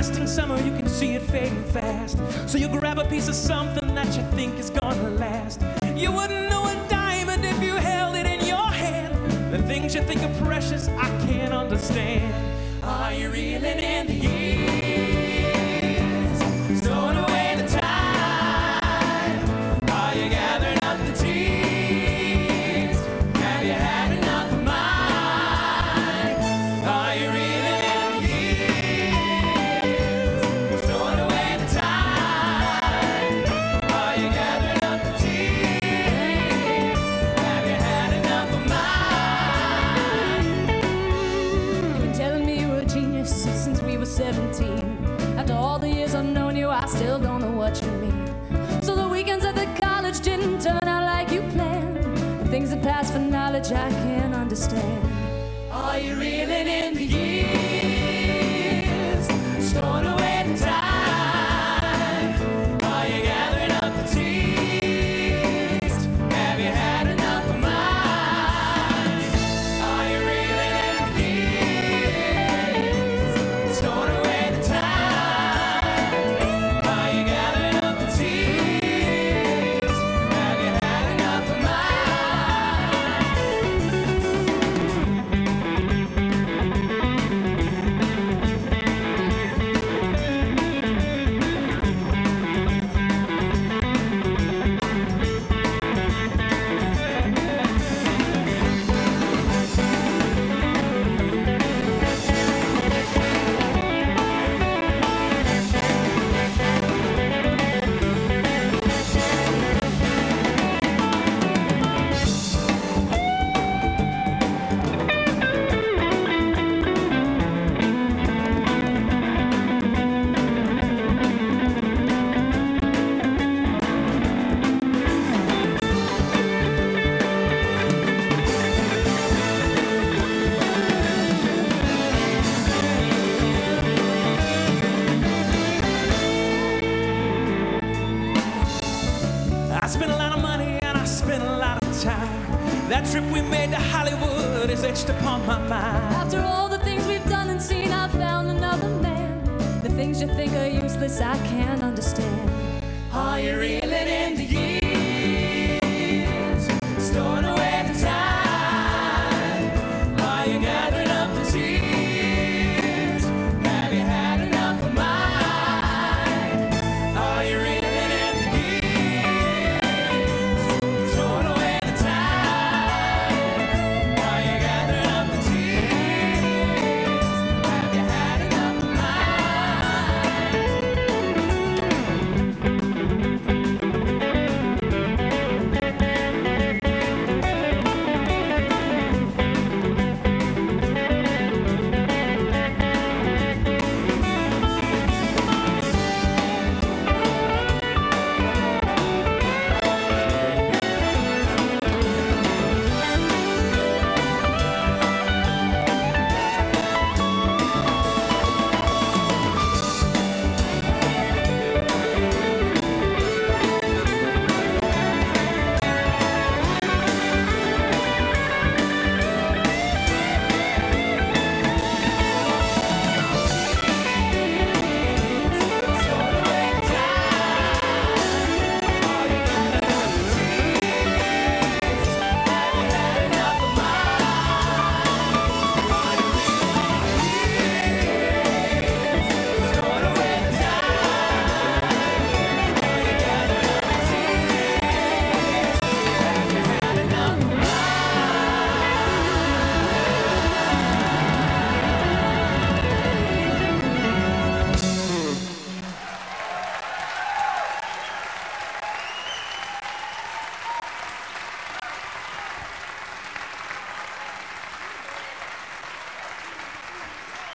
everlasting summer, you can see it fading fast. So you grab a piece of something that you think is gonna last. You wouldn't know a diamond if you held it in your hand. The things you think are precious, I can't understand. Are you reeling in the years, stowing away the time? Are you gathering up the tears? Have you had enough of mine? Are you reeling in the years, stowing away the time? Are you gathering up the tears? Have you had enough of mine? You've been telling me you were a genius since we were 17. After all the years I've known you, I still don't know what you mean. So the weekends at the college didn't turn out like you planned. The things that pass for knowledge I can't understand. Are you reeling in the years, storing away the time? Are you gathering up the tears? Have you had enough of mine? Are you reeling in the years, storing away the time? Are you gathering up the tears? Have you had enough of mine? I spent a lot of money and I spent a lot of time. That trip we made to Hollywood is etched upon my mind. After all the things we've done and seen, I found another man. The things you think are useless, I can't understand. Are you reeling in the years?